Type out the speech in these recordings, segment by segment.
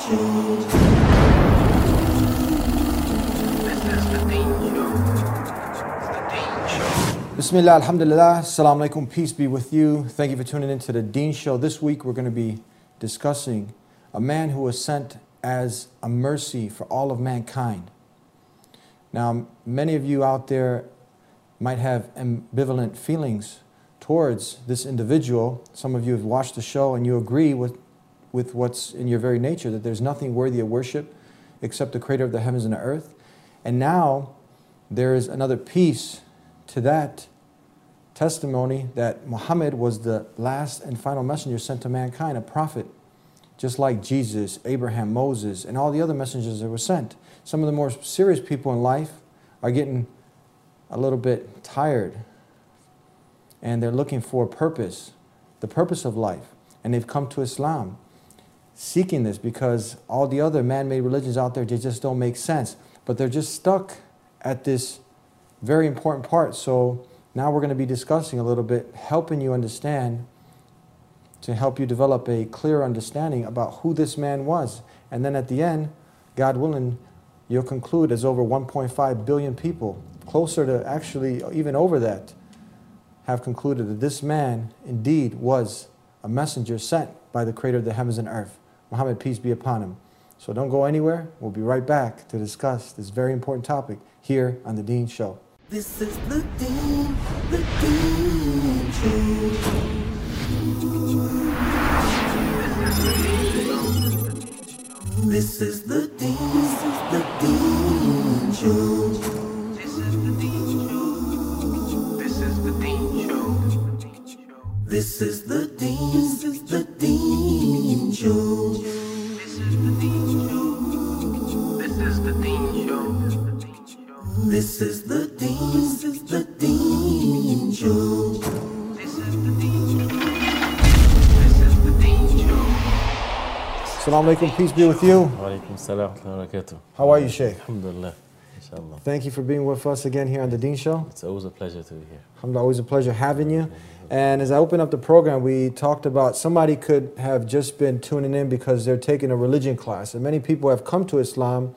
Bismillah, alhamdulillah, assalamu alaikum, peace be with you. Thank you for tuning into the Deen Show. This week we're going to be discussing a man who was sent as a mercy for all of mankind. Now, many of you out there might have ambivalent feelings towards this individual. Some of you have watched the show and you agree with what's in your very nature, that there's nothing worthy of worship except the creator of the heavens and the earth. And now there is another piece to that testimony, that Muhammad was the last and final messenger sent to mankind, a prophet, just like Jesus, Abraham, Moses, and all the other messengers that were sent. Some of the more serious people in life are getting a little bit tired, and they're looking for a purpose, the purpose of life, and they've come to Islam seeking this, because all the other man-made religions out there, they just don't make sense. But they're just stuck at this very important part. So now we're going to be discussing a little bit, helping you understand, to help you develop a clear understanding about who this man was. And then at the end, God willing, you'll conclude as over 1.5 billion people, closer to actually even over that, have concluded that this man indeed was a messenger sent by the creator of the heavens and earth. Muhammad, peace be upon him. So don't go anywhere. We'll be right back to discuss this very important topic here on the Deen Show. This is the Deen Show. This is the Deen Show. This is the Deen Show. This is the Deen Show. This is the Deen Show. This is the Deen Show. This is the Deen Show. This is the Deen Show. This is the Deen Show. This is the Deen Show. Assalamu alaikum, peace be with you. Wa alaikum salam wa barakatuh. How are you, Sheikh? Alhamdulillah. Inshallah. Thank you for being with us again here on the Deen Show. It's always a pleasure to be here. Alhamdulillah, always a pleasure having you. And as I open up the program, we talked about somebody could have just been tuning in because they're taking a religion class. And many people have come to Islam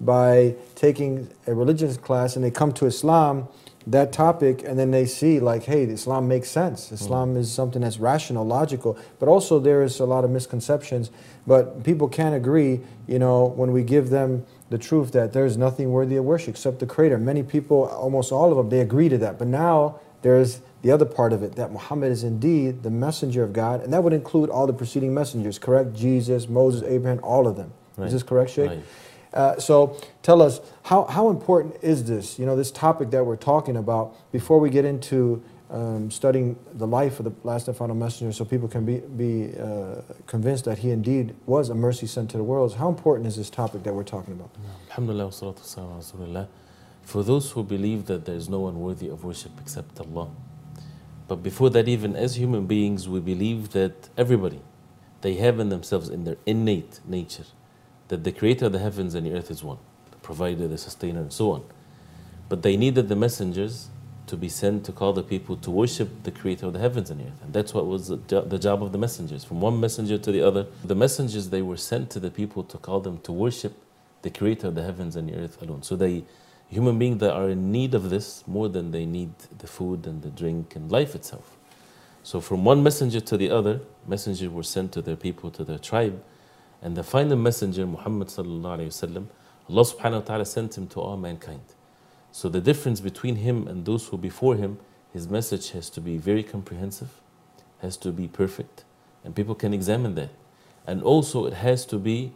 by taking a religious class, and they come to Islam, that topic, and then they see like, hey, Islam makes sense. Islam is something that's rational, logical, but also there is a lot of misconceptions. But people can't agree, you know, when we give them the truth that there's nothing worthy of worship except the Creator. Many people, almost all of them, they agree to that. But now there's the other part of it, that Muhammad is indeed the messenger of God, and that would include all the preceding messengers, correct? Jesus, Moses, Abraham, all of them. Right. Is this correct, Sheikh? Right. So tell us, how important is this, you know, this topic that we're talking about, before we get into studying the life of the last and final messenger, so people can be convinced that he indeed was a mercy sent to the world. How important is this topic that we're talking about? Alhamdulillah wa salatu wa salam ala Rasulillah. For those who believe that there is no one worthy of worship except Allah. But before that, even as human beings, we believe that everybody, they have in themselves, in their innate nature, that the creator of the heavens and the earth is one, the provider, the sustainer, and so on. But they needed the messengers to be sent to call the people to worship the creator of the heavens and the earth. And that's what was the job of the messengers. From one messenger to the other, the messengers, they were sent to the people to call them to worship the creator of the heavens and the earth alone. So human beings that are in need of this more than they need the food and the drink and life itself. So from one messenger to the other, messengers were sent to their people, to their tribe. And the final messenger, Muhammad sallallahu alayhi wa sallam, Allah subhanahu wa ta'ala sent him to all mankind. So the difference between him and those who before him, his message has to be very comprehensive, has to be perfect, and people can examine that. And also it has to be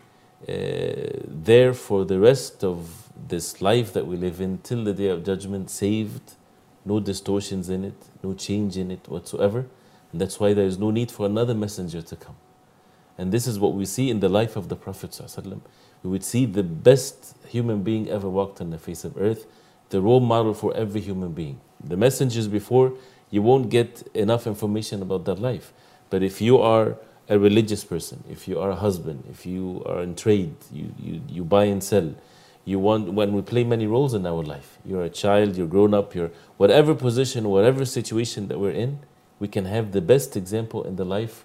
there for the rest of this life that we live in till the day of judgment, saved, no distortions in it, no change in it whatsoever. And that's why there is no need for another messenger to come. And this is what we see in the life of the Prophet ﷺ. We would see the best human being ever walked on the face of earth, the role model for every human being. The messengers before, you won't get enough information about their life. But if you are a religious person, if you are a husband, if you are in trade, you buy and sell, when we play many roles in our life, you're a child, you're grown up, you're whatever position, whatever situation that we're in, we can have the best example in the life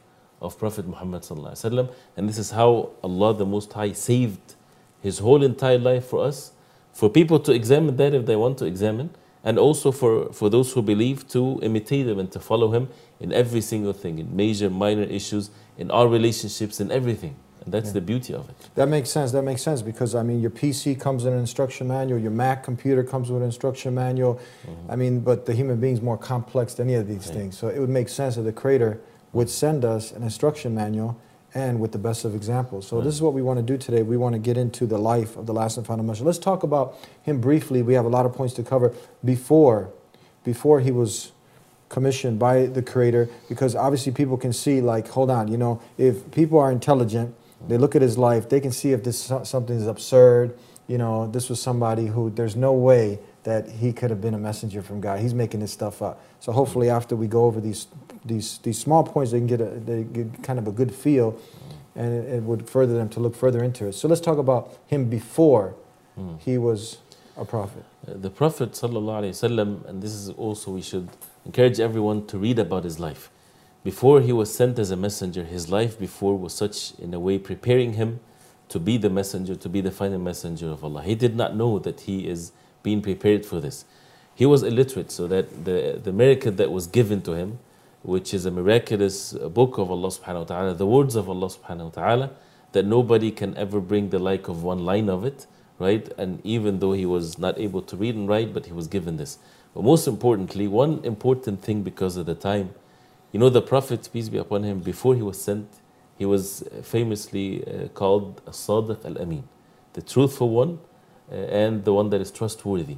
of Prophet Muhammad sallallahu alaihi wasallam. And this is how Allah the Most High saved his whole entire life for us, for people to examine that if they want to examine, and also for those who believe to imitate him and to follow him in every single thing, in major, minor issues, in our relationships, in everything. And that's the beauty of it. That makes sense. That makes sense because, I mean, your PC comes with an instruction manual, your Mac computer comes with an instruction manual. I mean, but the human being is more complex than any of these things. So it would make sense that the Creator would send us an instruction manual and with the best of examples. So this is what we want to do today. We want to get into the life of the last and final messenger. Let's talk about him briefly. We have a lot of points to cover before he was commissioned by the Creator, because obviously people can see, like, hold on, you know, if people are intelligent, they look at his life, they can see if this something is absurd. You know, this was somebody who there's no way that he could have been a messenger from God. He's making this stuff up. So hopefully after we go over these small points, they get kind of a good feel, and it would further them to look further into it. So let's talk about him before he was a prophet. The Prophet sallallahu alaihi wasallam, and this is also, we should encourage everyone to read about his life. Before he was sent as a messenger, his life before was such, in a way, preparing him to be the messenger, to be the final messenger of Allah. He did not know that he is being prepared for this. He was illiterate, so that the miracle that was given to him, which is a miraculous book of Allah subhanahu wa ta'ala, the words of Allah subhanahu wa ta'ala, that nobody can ever bring the like of one line of it, right? And even though he was not able to read and write, but he was given this. But most importantly, one important thing because of the time, you know, the Prophet, peace be upon him, before he was sent, he was famously called As-Sadiq Al-Amin, the truthful one and the one that is trustworthy.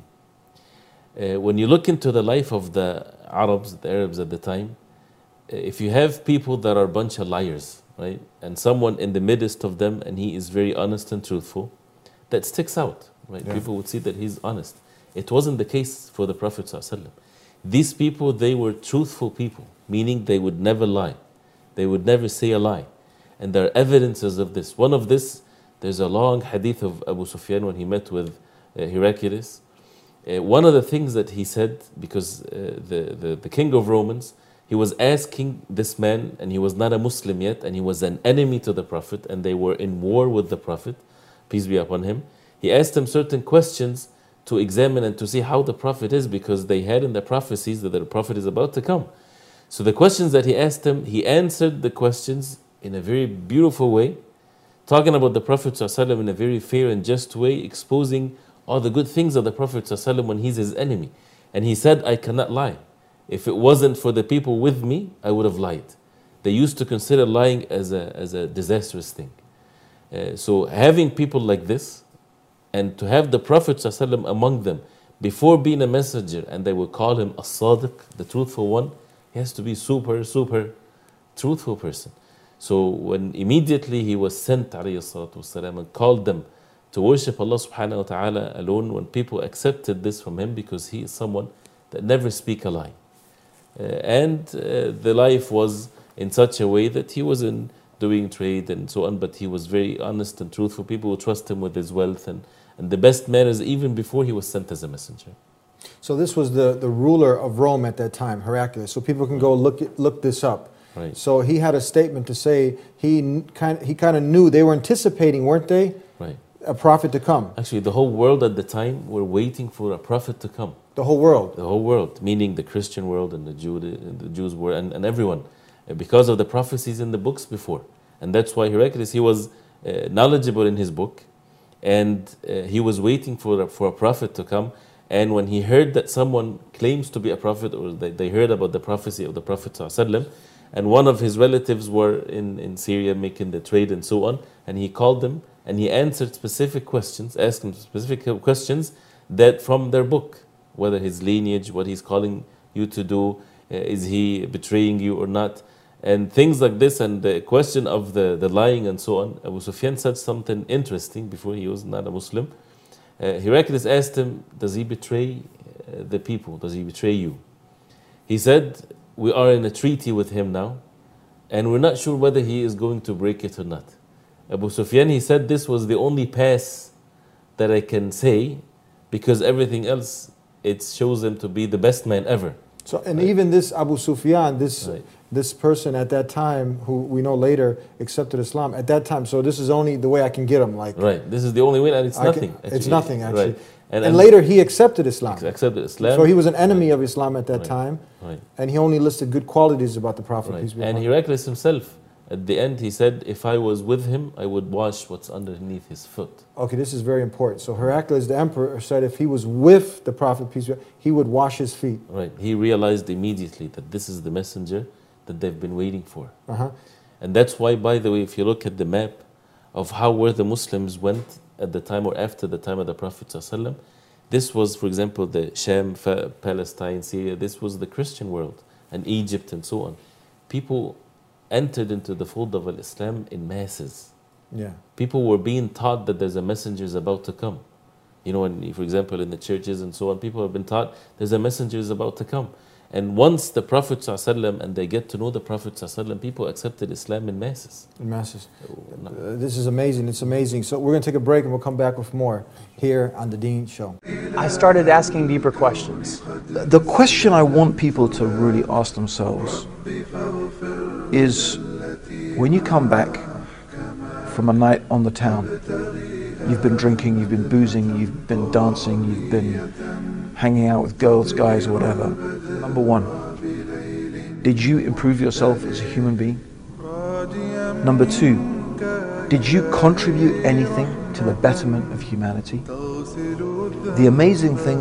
When you look into the life of the Arabs at the time, if you have people that are a bunch of liars, right, and someone in the midst of them and he is very honest and truthful, that sticks out, right? People would see that he's honest. It wasn't the case for the Prophet ﷺ. These people, they were truthful people, meaning they would never lie. They would never say a lie. And there are evidences of this. One of this, there's a long hadith of Abu Sufyan when he met with Heraclius. One of the things that he said, because the king of Romans, he was asking this man, and he was not a Muslim yet, and he was an enemy to the Prophet, and they were in war with the Prophet, peace be upon him. He asked him certain questions to examine and to see how the Prophet is, because they had in the prophecies that the Prophet is about to come. So the questions that he asked him, he answered the questions in a very beautiful way, talking about the Prophet ﷺ in a very fair and just way, exposing all the good things of the Prophet ﷺ when he's his enemy. And he said, I cannot lie. If it wasn't for the people with me, I would have lied. They used to consider lying as a disastrous thing. So having people like this, and to have the Prophet ﷺ among them, before being a messenger, and they will call him As-Sadiq, the truthful one, he has to be super truthful person. So when immediately he was sent والسلام, and called them to worship Allah subhanahu wa ta'ala alone, when people accepted this from him, because he is someone that never speak a lie. And the life was in such a way that he wasn't doing trade and so on, but he was very honest and truthful. People would trust him with his wealth and the best manners even before he was sent as a messenger. So this was the ruler of Rome at that time, Heraclius. So people can go look this up. Right. So he had a statement to say he kind of knew, they were anticipating, weren't they? Right. A prophet to come. Actually, the whole world at the time were waiting for a prophet to come. The whole world. The whole world, meaning the Christian world and the Jews world and everyone, because of the prophecies in the books before. And that's why Heraclius, he was knowledgeable in his book, and he was waiting for a prophet to come. And when he heard that someone claims to be a prophet, or they heard about the prophecy of the Prophet ﷺ, and one of his relatives were in Syria making the trade and so on, and he called them and he answered specific questions, asked them specific questions that from their book, whether his lineage, what he's calling you to do, is he betraying you or not, and things like this, and the question of the lying and so on. Abu Sufyan said something interesting before he was not a Muslim. Heraclius asked him, does he betray the people? Does he betray you? He said, we are in a treaty with him now, and we're not sure whether he is going to break it or not. Abu Sufyan, he said, this was the only pass that I can say, because everything else, it shows him to be the best man ever. So, and even this Abu Sufyan, this this person at that time, who we know later accepted Islam, at that time, so this is only the way I can get him. Like, Right. This is the only way, and it's nothing. It's nothing, actually. Right. And later he accepted Islam. Accepted Islam. So he was an enemy of Islam at that Right. time. Right. And he only listed good qualities about the Prophet. Right. Peace be And upon him. Heraclius himself, at the end, he said, if I was with him, I would wash what's underneath his foot. Okay, this is very important. So Heraclius, the emperor, said if he was with the Prophet, peace be upon him, he would wash his feet. Right. He realized immediately that this is the messenger that they've been waiting for. Uh-huh. And that's why, by the way, if you look at the map of where the Muslims went at the time or after the time of the Prophet ﷺ, this was, for example, the Sham, Palestine, Syria, this was the Christian world, and Egypt and so on. People entered into the fold of Islam in masses. Yeah. People were being taught that there's a messenger is about to come. You know, for example, in the churches and so on, people have been taught there's a messenger is about to come. And once the Prophet ﷺ, and they get to know the Prophet ﷺ, people accepted Islam in masses. In masses. This is amazing. It's amazing. So we're going to take a break and we'll come back with more here on The Deen Show. I started asking deeper questions. The question I want people to really ask themselves is, when you come back from a night on the town, you've been drinking, you've been boozing, you've been dancing, you've been hanging out with girls, guys, or whatever. Number one, did you improve yourself as a human being? Number two, did you contribute anything to the betterment of humanity? The amazing thing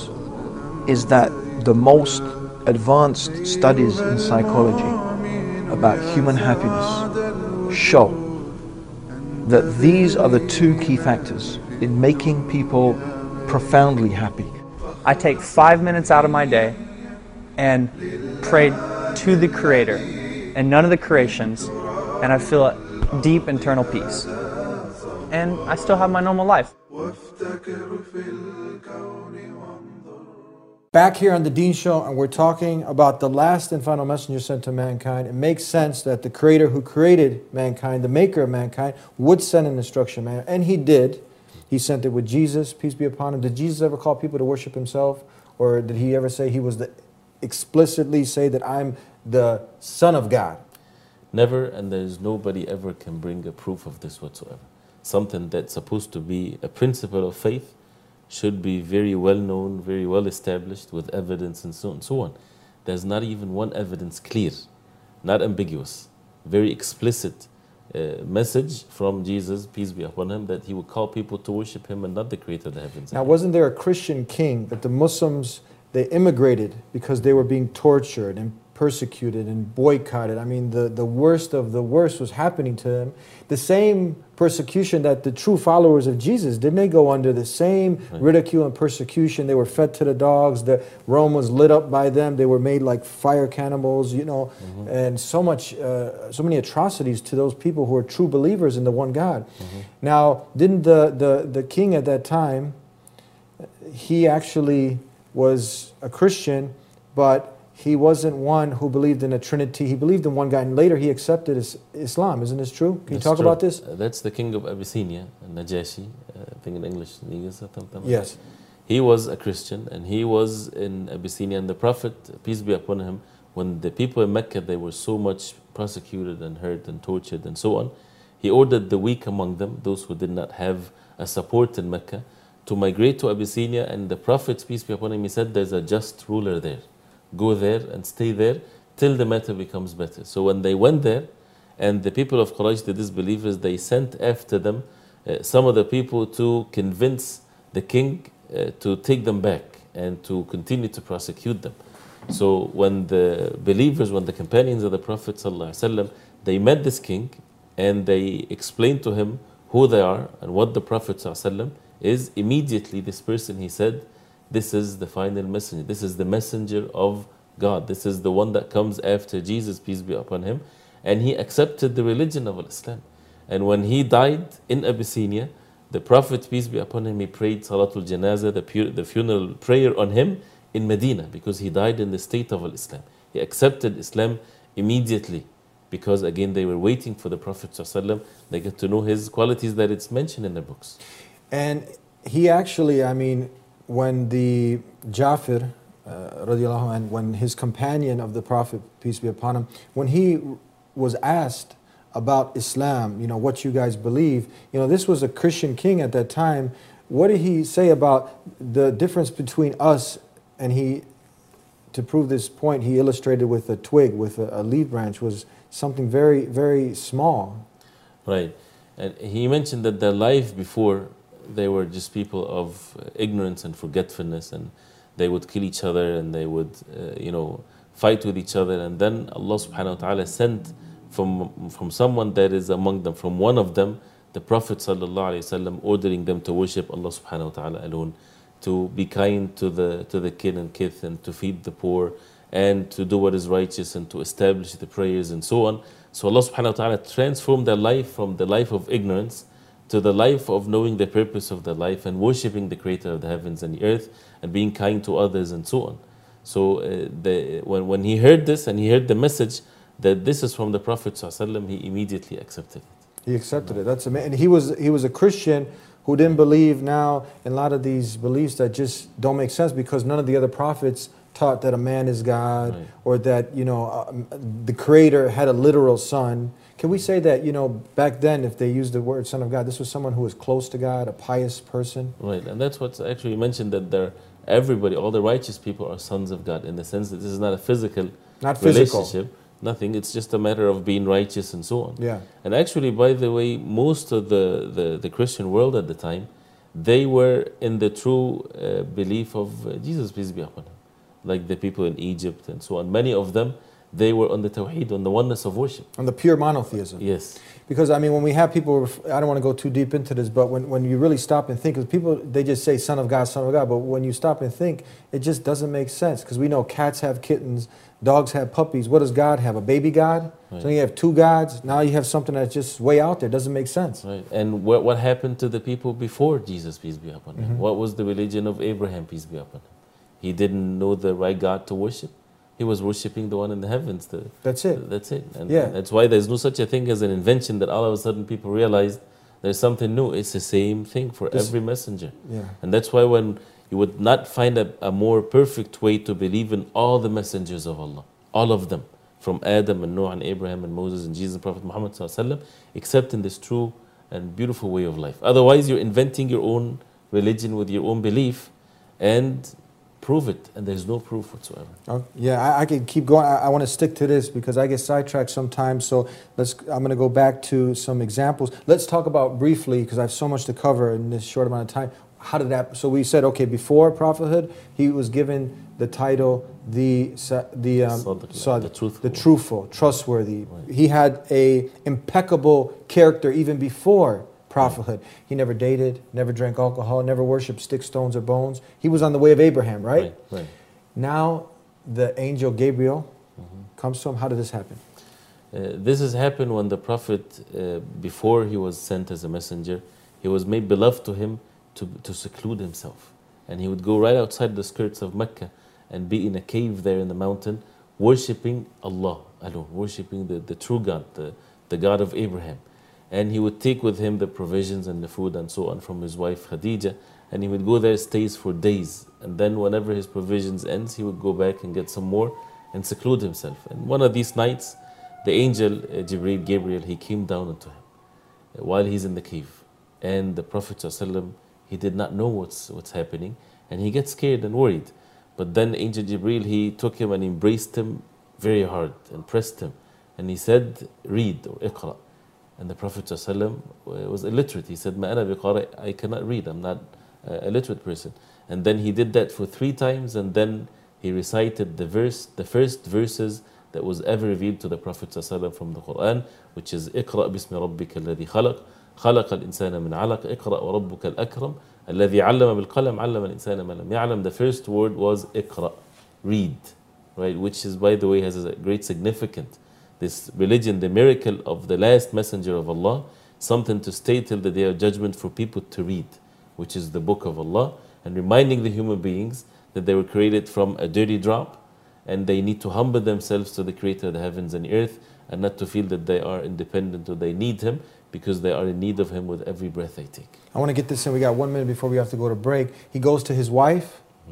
is that the most advanced studies in psychology about human happiness show that these are the two key factors in making people profoundly happy. I take 5 minutes out of my day and pray to the Creator and none of the creations, and I feel a deep internal peace. And I still have my normal life. Back here on The Deen Show, and we're talking about the last and final messenger sent to mankind. It makes sense that the Creator who created mankind, the maker of mankind, would send an instruction manual, and He did. He sent it with Jesus, peace be upon Him. Did Jesus ever call people to worship Himself? Or did He ever say He was explicitly say that I'm the Son of God? Never, and there's nobody ever can bring a proof of this whatsoever. Something that's supposed to be a principle of faith should be very well known, very well established with evidence and so on and so on. There's not even one evidence clear, not ambiguous, very explicit message from Jesus, peace be upon Him, that He would call people to worship Him and not the Creator of the heavens. Now, wasn't there a Christian king that the Muslims, they immigrated because they were being tortured and persecuted and boycotted? I mean, the worst of the worst was happening to them. The same persecution that the true followers of Jesus, didn't they go under the same ridicule and persecution? They were fed to the dogs. The Rome was lit up by them. They were made like fire cannibals, you know, and so many atrocities to those people who are true believers in the one God. Now, didn't the king at that time, he actually was a Christian, but he wasn't one who believed in a Trinity. He believed in one God, and later he accepted Islam. Isn't this true? Can you talk about this? That's the king of Abyssinia, Najashi, I think in English. Yes. He was a Christian, and he was in Abyssinia, and the Prophet, peace be upon him, when the people in Mecca, they were so much prosecuted and hurt and tortured and so on, he ordered the weak among them, those who did not have a support in Mecca, to migrate to Abyssinia, and the Prophet, peace be upon him, he said, there's a just ruler there. Go there and stay there till the matter becomes better. So when they went there, and the people of Quraysh, the disbelievers, they sent after them some of the people to convince the king to take them back and to continue to prosecute them. So when the believers, when the companions of the Prophet ﷺ, they met this king and they explained to him who they are and what the Prophet ﷺ is, immediately this person, he said, this is the final messenger. This is the messenger of God. This is the one that comes after Jesus, peace be upon him. And he accepted the religion of Islam. And when he died in Abyssinia, the Prophet, peace be upon him, he prayed Salatul Janazah, the funeral prayer on him in Medina, because he died in the state of Islam. He accepted Islam immediately, because again they were waiting for the Prophet ﷺ. They get to know his qualities that it's mentioned in the books. And he actually, I mean, when the Jafir, radiallahu anh, when his companion of the Prophet, peace be upon him, when he was asked about Islam, you know, what you guys believe, you know, this was a Christian king at that time. What did he say about the difference between us? And he, to prove this point, he illustrated with a twig, with a leaf branch, was something very, very small. Right. And he mentioned that their life before, they were just people of ignorance and forgetfulness, and they would kill each other, and they would, fight with each other. And then Allah subhanahu wa ta'ala sent from someone that is among them, from one of them, the Prophet sallallahu alaihi wasallam, ordering them to worship Allah subhanahu wa ta'ala alone, to be kind to the kin and kith, and to feed the poor, and to do what is righteous, and to establish the prayers, and so on. So Allah subhanahu wa ta'ala transformed their life from the life of ignorance to the life of knowing the purpose of their life and worshipping the creator of the heavens and the earth and being kind to others and so on. So when he heard this and he heard the message that this is from the Prophet ﷺ, he immediately accepted it. He accepted it. That's amazing. And he was a Christian who didn't believe now in a lot of these beliefs that just don't make sense, because none of the other prophets taught that a man is God, right, or that, the Creator had a literal son. Can we say that, back then, if they used the word Son of God, this was someone who was close to God, a pious person? Right, and that's what's actually mentioned, that everybody, all the righteous people are sons of God, in the sense that this is not a physical relationship, nothing. It's just a matter of being righteous and so on. Yeah. And actually, by the way, most of the Christian world at the time, they were in the true belief of Jesus, peace be upon him. Like the people in Egypt and so on. Many of them, they were on the Tawheed, on the oneness of worship. On the pure monotheism. Yes. Because, when we have people, I don't want to go too deep into this, but when you really stop and think, because people, they just say Son of God, but when you stop and think, it just doesn't make sense. Because we know cats have kittens, dogs have puppies. What does God have? A baby God? Right. So you have two gods. Now you have something that's just way out there. It doesn't make sense. Right. And what happened to the people before Jesus, peace be upon him? Mm-hmm. What was the religion of Abraham, peace be upon him? He didn't know the right God to worship. He was worshipping the one in the heavens. That's it. That's it. And that's why there's no such a thing as an invention that all of a sudden people realize there's something new. It's the same thing for every messenger. Yeah. And that's why when you would not find a more perfect way to believe in all the messengers of Allah, all of them, from Adam and Noah and Abraham and Moses and Jesus and Prophet Muhammad ﷺ, except in this true and beautiful way of life. Otherwise, you're inventing your own religion with your own belief, and prove it, and there's no proof whatsoever. I can keep going. I want to stick to this because I get sidetracked sometimes. So I'm going to go back to some examples. Let's talk about briefly, because I have so much to cover in this short amount of time. How did that? So we said, okay, before prophethood, he was given the title the truthful, trustworthy. Right. He had a impeccable character even before prophethood. He never dated, never drank alcohol, never worshipped sticks, stones, or bones. He was on the way of Abraham, right? Right. Now the angel Gabriel comes to him. How did this happen? This has happened when the prophet, before he was sent as a messenger, he was made beloved to him to seclude himself. And he would go right outside the skirts of Mecca and be in a cave there in the mountain, worshipping Allah alone, worshipping the true God, the God of Abraham. And he would take with him the provisions and the food and so on from his wife Khadija, and he would go there, stays for days, and then whenever his provisions ends, he would go back and get some more and seclude himself. And one of these nights, the angel Gabriel, he came down onto him while he's in the cave, and the Prophet ﷺ, he did not know what's happening, and he gets scared and worried. But then Angel Jibreel, he took him and embraced him very hard and pressed him, and he said, read, or iqra. And the Prophet ﷺ was illiterate. He said, "Ma ana biqari," I cannot read. I'm not a literate person. And then he did that for 3 times, and then he recited the first verses that was ever revealed to the Prophet ﷺ from the Quran, which is "Iqra bismi rabbika alladhi khalaq, خلق الإنسان من علق اقرأ وربك الأكرم الذي علم بالقلم علم الإنسان ما لم يعلم." The first word was "Iqra," read, right? Which is, by the way, has a great significance. This religion, the miracle of the last messenger of Allah, something to stay till the day of judgment for people to read, which is the book of Allah, and reminding the human beings that they were created from a dirty drop, and they need to humble themselves to the Creator of the heavens and the earth, and not to feel that they are independent or they need Him, because they are in need of Him with every breath they take. I want to get this in. We got 1 minute before we have to go to break. He goes to his wife,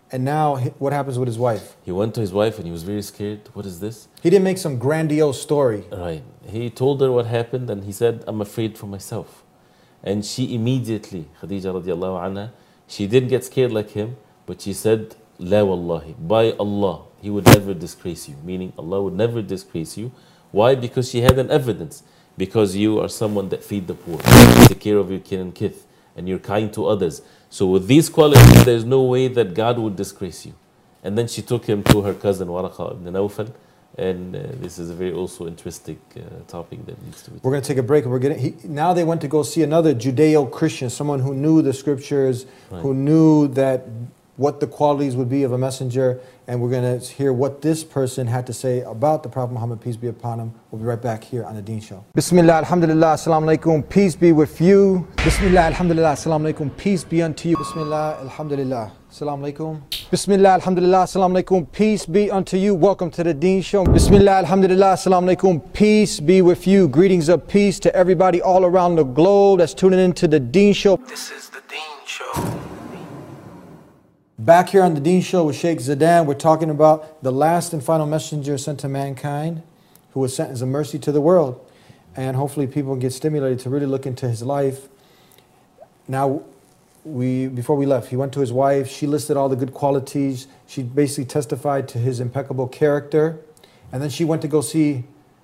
And now, what happens with his wife? He went to his wife and he was very scared. What is this? He didn't make some grandiose story. Right. He told her what happened and he said, I'm afraid for myself. And she immediately, Khadija radiallahu anha, she didn't get scared like him, but she said, La wallahi, by Allah, he would never disgrace you. Meaning Allah would never disgrace you. Why? Because she had an evidence. Because you are someone that feed the poor, you take care of your kin and kith, and you're kind to others. So with these qualities, there's no way that God would disgrace you. And then she took him to her cousin Waraqa ibn Nawfal, and this is a very also interesting topic that needs to be. We're going to take a break, and now they went to go see another Judeo-Christian, someone who knew the scriptures, Right. who knew that what the qualities would be of a messenger, and we're going to hear what this person had to say about the Prophet Muhammad, peace be upon him. We'll be right back here on the Deen Show. Bismillah, alhamdulillah, assalamu alaikum, peace be with you. Bismillah, alhamdulillah, assalamu alaikum, peace be unto you. Bismillah, alhamdulillah, assalamu alaikum. Bismillah, alhamdulillah, assalamu alaikum, peace be unto you. Welcome to the Deen Show. Bismillah, alhamdulillah, assalamu alaikum, peace be with you. Greetings of peace to everybody all around the globe that's tuning into the Deen Show. This is the Deen Show. Back here on the Deen Show with Sheikh Zadan, we're talking about the last and final messenger sent to mankind, who was sent as a mercy to the world. And hopefully people get stimulated to really look into his life. Now, before we left, he went to his wife. She listed all the good qualities. She basically testified to his impeccable character. And then she went to go see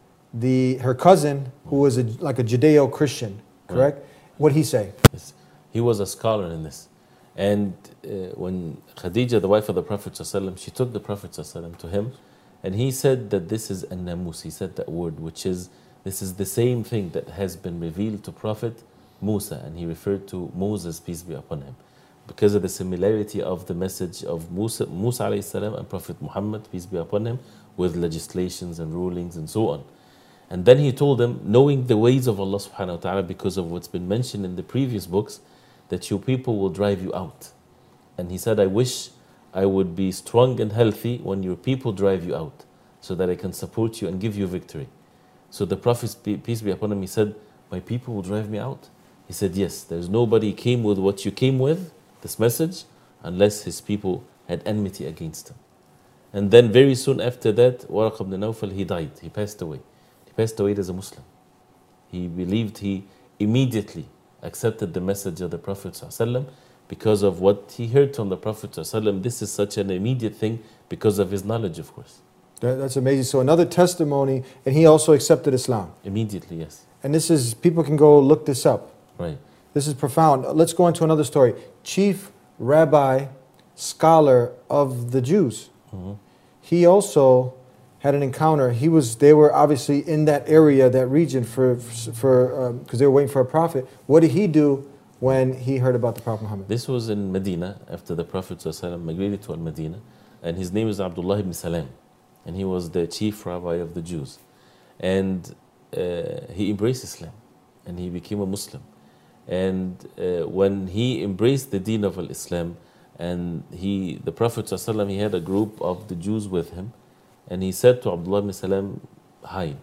her cousin, who was like a Judeo-Christian, correct? What did he say? Yes. He was a scholar in this. And when Khadija, the wife of the Prophet ﷺ, she took the Prophet ﷺ to him, and he said that this is an-namus. He said that word, which is, this is the same thing that has been revealed to Prophet Musa, and he referred to Moses, peace be upon him, because of the similarity of the message of Musa alayhi salam and Prophet Muhammad, peace be upon him, with legislations and rulings and so on. And then he told him, knowing the ways of Allah subhanahu wa ta'ala, because of what's been mentioned in the previous books, that your people will drive you out. And he said, I wish I would be strong and healthy when your people drive you out, so that I can support you and give you victory. So the Prophet, peace be upon him, he said, my people will drive me out? He said, yes, there's nobody came with what you came with, this message, unless his people had enmity against him. And then very soon after that, Waraq ibn Nawfal, he died, he passed away. He passed away as a Muslim. He believed, he immediately accepted the message of the Prophet ﷺ because of what he heard from the Prophet ﷺ. This is such an immediate thing because of his knowledge, of course. That's amazing. So another testimony, and he also accepted Islam. Immediately, yes. And this is, people can go look this up. Right. This is profound. Let's go into another story. Chief Rabbi, scholar of the Jews. Mm-hmm. He also had an encounter. They were obviously in that area, that region, because they were waiting for a prophet. What did he do when he heard about the Prophet Muhammad? This was in Medina, after the Prophet ﷺ migrated to Al-Medina, and his name is Abdullah ibn Salam, and he was the chief rabbi of the Jews. And he embraced Islam, and he became a Muslim. And when he embraced the deen of Islam, and the Prophet ﷺ, he had a group of the Jews with him, and he said to Abdullah ibn Salam, hide.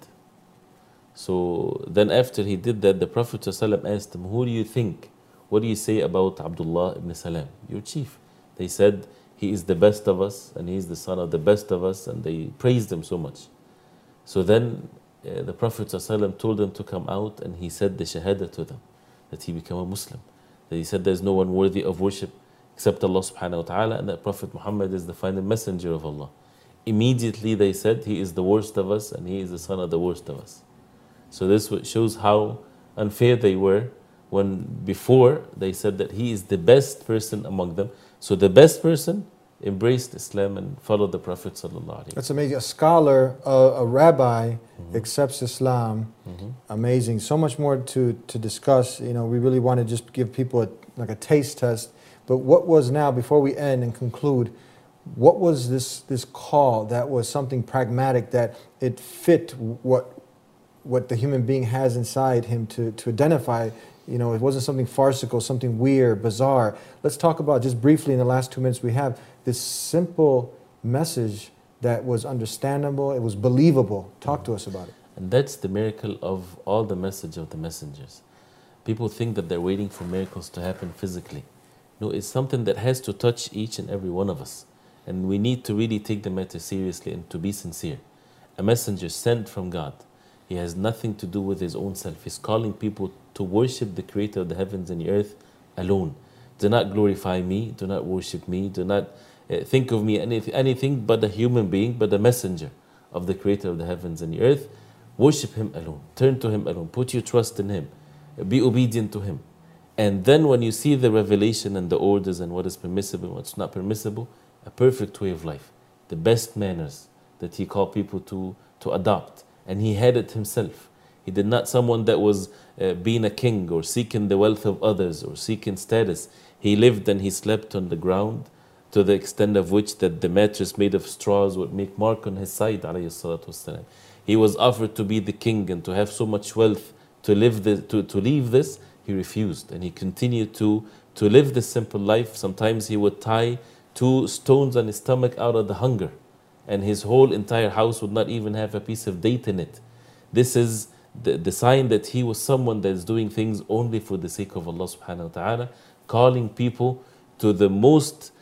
So then after he did that, the Prophet ﷺ asked him, who do you think? What do you say about Abdullah ibn Salam, your chief? They said, he is the best of us, and he is the son of the best of us, and they praised him so much. So then the Prophet ﷺ told them to come out, and he said the shahada to them, that he became a Muslim. That he said there's no one worthy of worship except Allah subhanahu wa ta'ala, and that Prophet Muhammad is the final messenger of Allah. Immediately they said, he is the worst of us, and he is the son of the worst of us. So this shows how unfair they were when before they said that he is the best person among them. So the best person embraced Islam and followed the Prophet sallallahu alaihi wasallam. That's amazing. A scholar, a rabbi, accepts Islam. Amazing. So much more to discuss. You know, we really want to just give people a taste test. But what was now, before we end and conclude, what was this call that was something pragmatic, that it fit what the human being has inside him to identify? You know, it wasn't something farcical, something weird, bizarre. Let's talk about, just briefly in the last 2 minutes we have, this simple message that was understandable, it was believable. Talk to us about it. And that's the miracle of all the message of the messengers. People think that they're waiting for miracles to happen physically. No, it's something that has to touch each and every one of us. And we need to really take the matter seriously and to be sincere. A messenger sent from God. He has nothing to do with his own self. He's calling people to worship the creator of the heavens and the earth alone. Do not glorify me, do not worship me, do not think of me anything but a human being, but a messenger of the creator of the heavens and the earth. Worship him alone, turn to him alone, put your trust in him, be obedient to him. And then when you see the revelation and the orders and what is permissible and what's not permissible, a perfect way of life, the best manners that he called people to adopt. And he had it himself. He did not someone that was being a king or seeking the wealth of others or seeking status. He lived and he slept on the ground to the extent of which that the mattress made of straws would make mark on his side, alayhi salatu wasalam. He was offered to be the king and to have so much wealth to leave this. He refused, and he continued to live this simple life. Sometimes he would tie 2 stones on his stomach out of the hunger, and his whole entire house would not even have a piece of date in it. This is the sign that he was someone that is doing things only for the sake of Allah subhanahu wa ta'ala, calling people to the most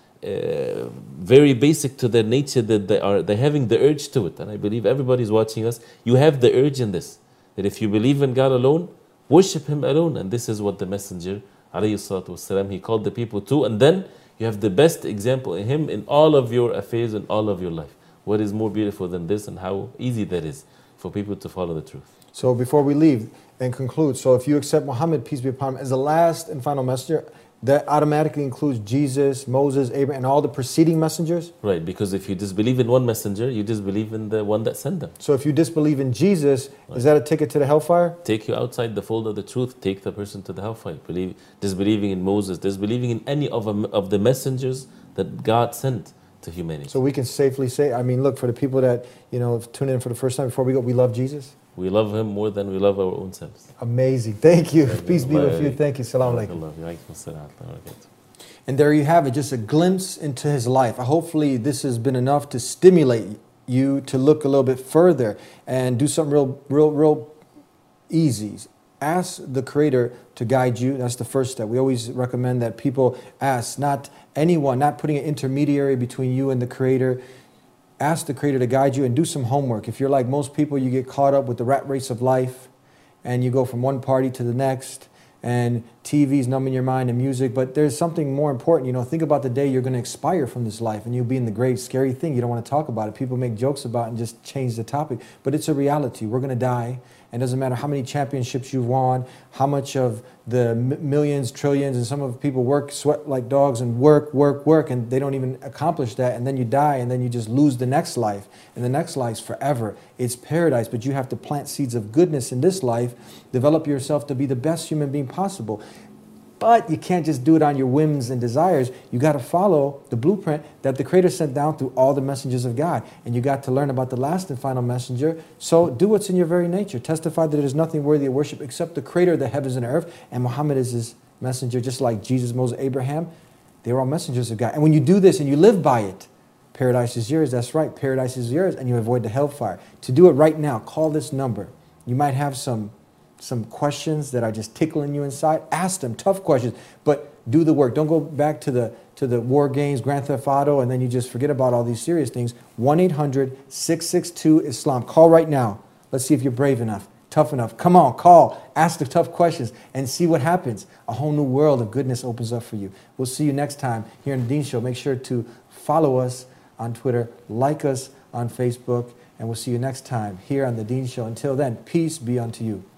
very basic to their nature, that they're having the urge to it. And I believe everybody's watching us, you have the urge in this, that if you believe in God alone, worship him alone. And this is what the Messenger alayhi salatu wasalam, he called the people to. And then you have the best example in him in all of your affairs and all of your life. What is more beautiful than this, and how easy that is for people to follow the truth. So before we leave and conclude, so if you accept Muhammad, peace be upon him, as the last and final messenger, that automatically includes Jesus, Moses, Abraham, and all the preceding messengers? Right, because if you disbelieve in one messenger, you disbelieve in the one that sent them. So if you disbelieve in Jesus, is that a ticket to the hellfire? Take you outside the fold of the truth, take the person to the hellfire. Disbelieving in Moses, disbelieving in any of the messengers that God sent to humanity. So we can safely say, I mean, look, for the people that, tune in for the first time, before we go, we love Jesus? We love him more than we love our own selves. Amazing. Thank you. Peace be with you. Thank you. Salam alaikum. And there you have it, just a glimpse into his life. Hopefully this has been enough to stimulate you to look a little bit further and do something real easy. Ask the Creator to guide you. That's the first step. We always recommend that people ask, not anyone, not putting an intermediary between you and the Creator. Ask the Creator to guide you and do some homework. If you're like most people, you get caught up with the rat race of life and you go from one party to the next, and TV's numbing your mind and music, but there's something more important. Think about the day you're going to expire from this life and you'll be in the grave. Scary thing. You don't want to talk about it. People make jokes about it and just change the topic, but it's a reality. We're going to die. And it doesn't matter how many championships you've won, how much of the millions, trillions, and some of people work, sweat like dogs and work, and they don't even accomplish that. And then you die, and then you just lose the next life. And the next life's forever. It's paradise, but you have to plant seeds of goodness in this life, develop yourself to be the best human being possible. But you can't just do it on your whims and desires. You got to follow the blueprint that the Creator sent down through all the messengers of God. And you got to learn about the last and final messenger. So do what's in your very nature. Testify that there's nothing worthy of worship except the Creator of the heavens and earth. And Muhammad is his messenger, just like Jesus, Moses, Abraham. They were all messengers of God. And when you do this and you live by it, paradise is yours. That's right. Paradise is yours. And you avoid the hellfire. To do it right now, call this number. You might have some questions that are just tickling you inside. Ask them tough questions, but do the work. Don't go back to the war games, Grand Theft Auto, and then you just forget about all these serious things. 1-800-662-ISLAM. Call right now. Let's see if you're brave enough, tough enough. Come on, call. Ask the tough questions and see what happens. A whole new world of goodness opens up for you. We'll see you next time here in the Deen Show. Make sure to follow us on Twitter, like us on Facebook, and we'll see you next time here on the Deen Show. Until then, peace be unto you.